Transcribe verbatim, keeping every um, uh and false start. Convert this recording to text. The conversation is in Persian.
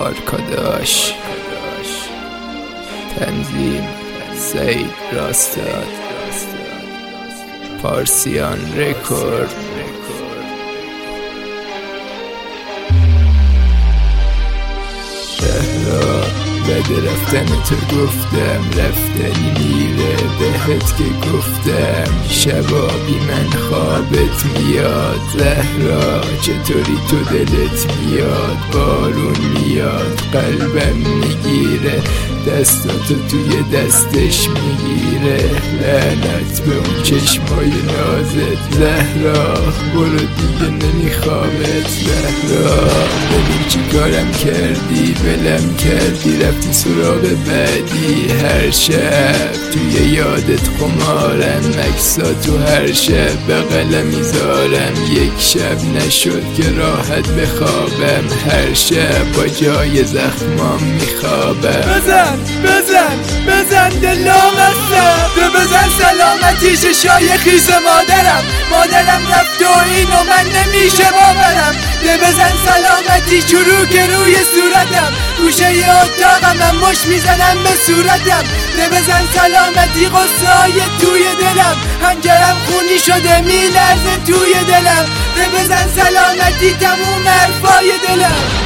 آرکاداش. تنظیم سعید راستاد. پارسیان رکورد. زهرا بده رفتن تو گفتم، رفتنی میره بهت که گفتم، شبا بی من خوابت میاد. زهرا چطوری تو دلت میاد؟ بارون میاد قلبم میگیره، دستاتو توی دستش میگیره. لعنت به اون چشمای نازت زهرا، برو دیگه نمیخوامت. زهرا ببین چی کارم کردی، بلم کردی رفتی سراغ بعدی. هر شب توی یادت خمارم، عکسا تو هر شب بغلم میذارم. یک شب نشد که راحت بخوابم، هر شب با جای زخمام میخوابم. بزن بزن بزن دلام هستم، تو بزن سلامتی ششای خیز مادرم. مادرم رفت و اینو من نمیشه باورم. ده بزن سلامتی چروک روی صورتم، گوشه اتاقم من مش میزنم به صورتم. ده بزن سلامتی قصه توی دلم، هنجرم خونی شده میلرزه توی دلم. ده بزن سلامتی تموم حرفای دلم.